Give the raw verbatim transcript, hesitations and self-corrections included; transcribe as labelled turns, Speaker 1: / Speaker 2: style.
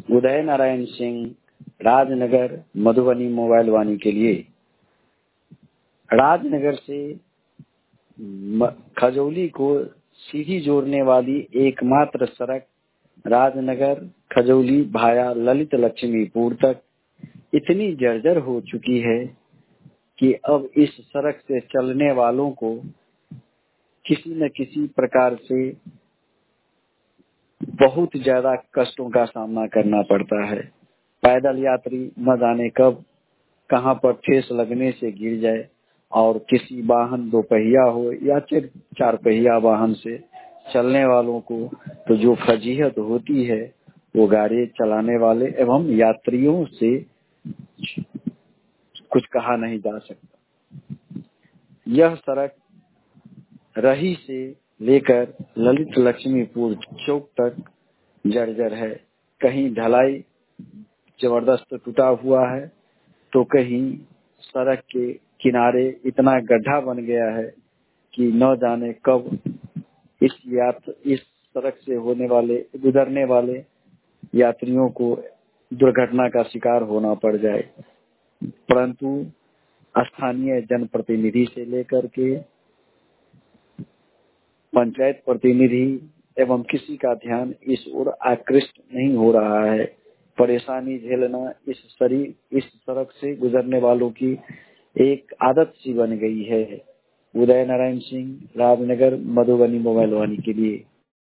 Speaker 1: उदय Narayan Singh, Rajnagar, Madhubani mobile Vaani के लिए। राजनगर से खजौली को सीधी जोड़ने वाली एकमात्र सड़क राजनगर खजौली भाया ललित लक्ष्मीपुर तक इतनी जर्जर हो चुकी है कि अब इस सड़क से चलने वालों को किसी न किसी प्रकार से बहुत ज्यादा कष्टों का सामना करना पड़ता है। पैदल यात्री न जाने कब कहां पर ठेस लगने से गिर जाए और किसी वाहन दो पहिया हो या चार पहिया वाहन से चलने वालों को तो जो फजीहत होती है वो गाड़ी चलाने वाले एवं यात्रियों से कुछ कहा नहीं जा सकता। यह सड़क रही से लेकर ललित लक्ष्मीपुर चौक तक जर्जर है। कहीं ढलाई जबरदस्त टूटा हुआ है तो कहीं सड़क के किनारे इतना गड्ढा बन गया है कि न जाने कब इस यात्र इस सड़क से होने वाले गुजरने वाले यात्रियों को दुर्घटना का शिकार होना पड़ जाए। परंतु स्थानीय जनप्रतिनिधि से लेकर के पंचायत प्रतिनिधि एवं किसी का ध्यान इस ओर आकृष्ट नहीं हो रहा है। परेशानी झेलना इस शरीर इस सड़क से गुजरने वालों की एक आदत सी बन गई है। उदय नारायण सिंह, राजनगर, मधुबनी मोबाइल वाणी के लिए।